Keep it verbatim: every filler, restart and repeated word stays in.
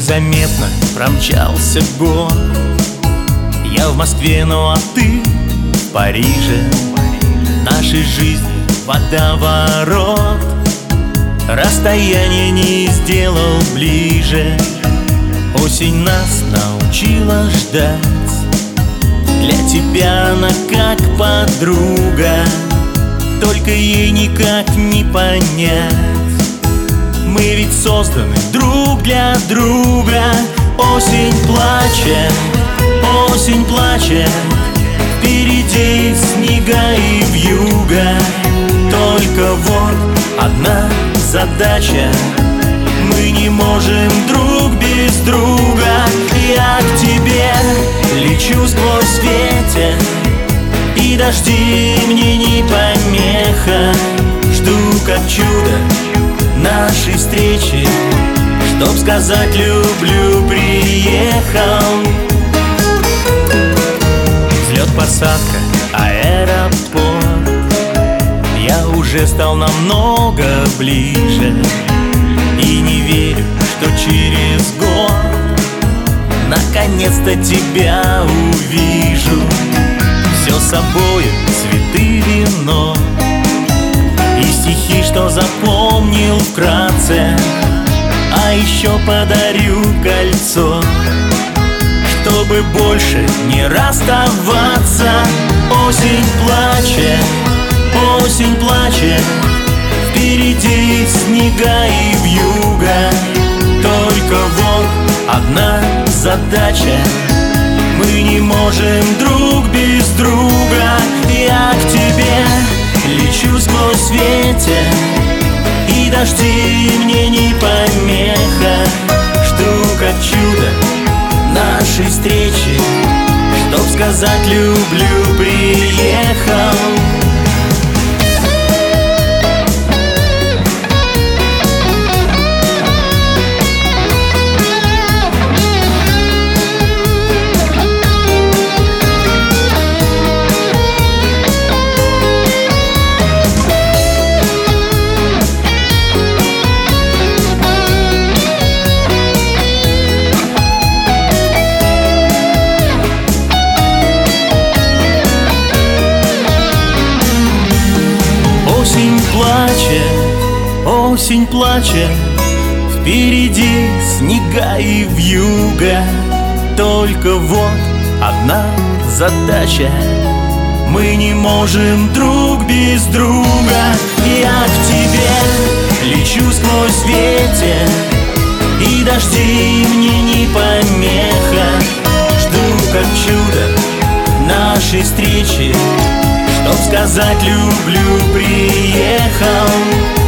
Незаметно промчался год. Я в Москве, ну а ты в Париже. Нашей жизни водоворот, расстояние не сделал ближе. Осень нас научила ждать. Для тебя она как подруга, только ей никак не понять. Мы ведь созданы друг для друга. Осень плачет, осень плачет, впереди снега и вьюга. Только вот одна задача: мы не можем друг без друга. Я к тебе лечу сквозь ветер, и дожди мне не помеха. Жду как чудо нашей встречи, чтоб сказать люблю, приехал. Взлет, посадка, аэропорт. Я уже стал намного ближе и не верю, что через год наконец-то тебя увижу. Все с собою, цветы, вино и стихи, что запомнил вкратце. А еще подарю кольцо, чтобы больше не расставаться. Осень плачет, осень плачет, впереди снега и вьюга. Только вот одна задача: мы не можем друг без друга. Я к тебе лечу сквозь ветер, и дожди мне не помеха. Жду как чудо нашей встречи, чтоб сказать люблю, приехал. Осень плачет, осень плачет, впереди снега и вьюга. Только вот одна задача: мы не можем друг без друга. Я к тебе лечу сквозь ветер, и дожди мне не помеха. Жду как чудо нашей встречи, чтоб сказать люблю, приехал.